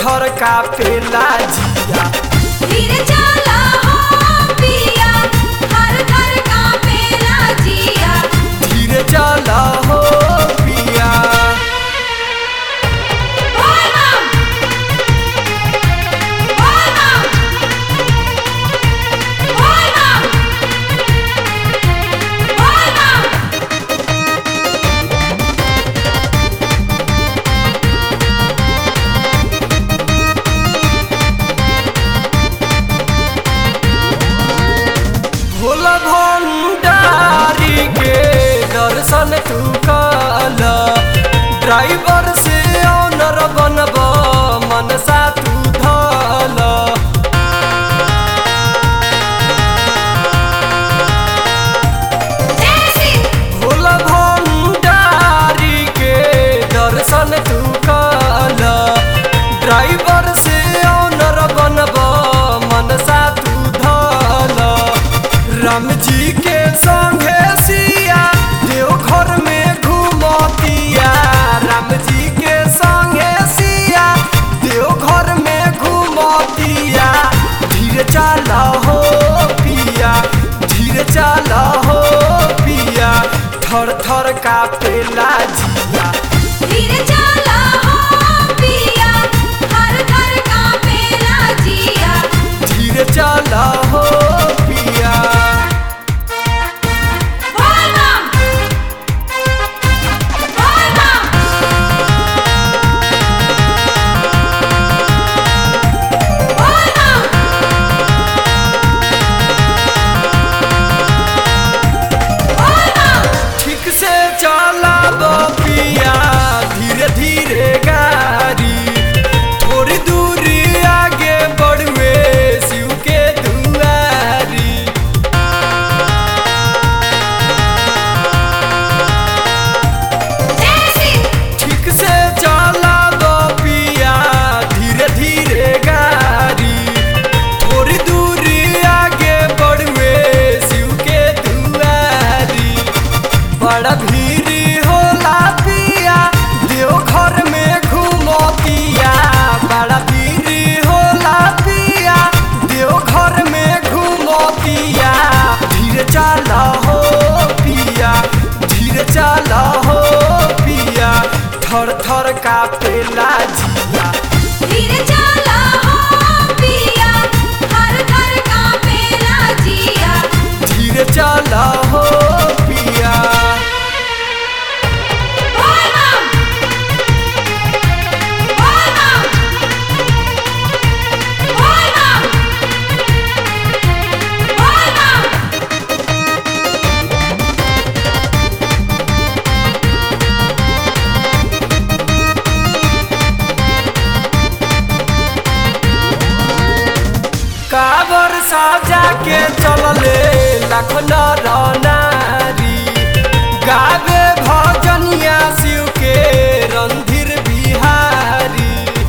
थर कापेला जिया। धीरे चला हो पिया, थर थर कापेला जिया। धीरे चला हो पिया। बोल बम, बोल बम, बोल बम, बोल बम। भोला भंडारी के दर्शन तू काला, ड्राइवर से ऑनर बनब मनसा तू धाला। भोला भंडारी के दर्शन तू काला, ड्राइवर से ऑनर बनब मनसा तू धाला। राम जी के संगे सिया देवघर में घूमतिया। राम जी के संगे सिया देवघर में घूमतिया। धीरे चला हो पिया, धीरे चला हो पिया। थर थर कापेला जिया। धीरे चला हो पिया, थर थर कापेला जिया। धीरे चला हो पिया। बोल बम, बोल बम, बोल बम। ठीक से चला पिया, धीरे धीरे गाड़ी। थोड़ी दूरी आगे बढ़वे शिव के दुआरी। ठीक से चला पिया, धीरे धीरे गाड़ी। थोड़ी दूरी आगे बढ़वे शिव के दुआरी। बड़ा भीड़ होला पिया देवघर में घूमतिया। बड़ा भीड़ होला पिया देवघर में घूमतिया। धीरे चला हो पिया, धीरे चला हो पिया। थर थर कापेला जिया। धीरे चला हो पिया, थर थर कापेला जिया। धीरे चला हो पिया। बोल बम, बोल बम, बोल बम, बोल बम। काबर साजा के चलले लाख नर नारी। गावे भजनिया शिव के रणधीर बिहारी।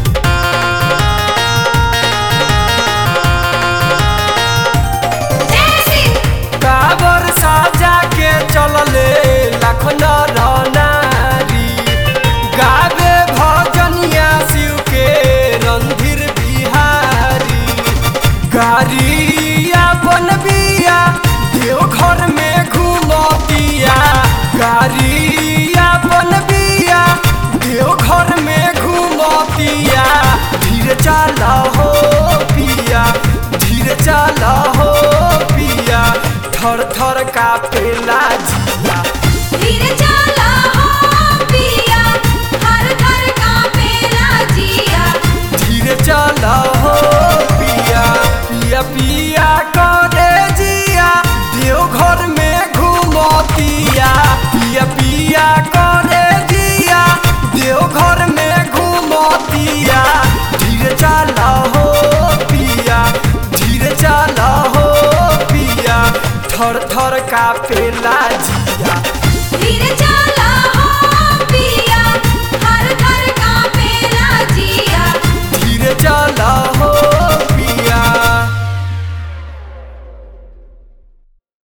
काबर साजा के चलले लाख नर नारी। गावे भजनिया शिव के रणधीर बिहारी। गाड़ी अपन बिया देवघर में घूमतिया। गाड़ी अपन बिया देवघर में घूमतिया। धीरे चला हो पिया, धीरे चला हो पिया। थर थर कापेला जिया। धीरे चला हो पिया, थर थर कापेला जिया। धीरे चला हो पिया। पिया पिया करे जिया देवघर में घूमतिया। पिया पिया करे जिया देवघर में घूमतिया। धीरे चला हो पिया, धीरे चला हो पिया। थर थर कापेला जिया। धीरे चला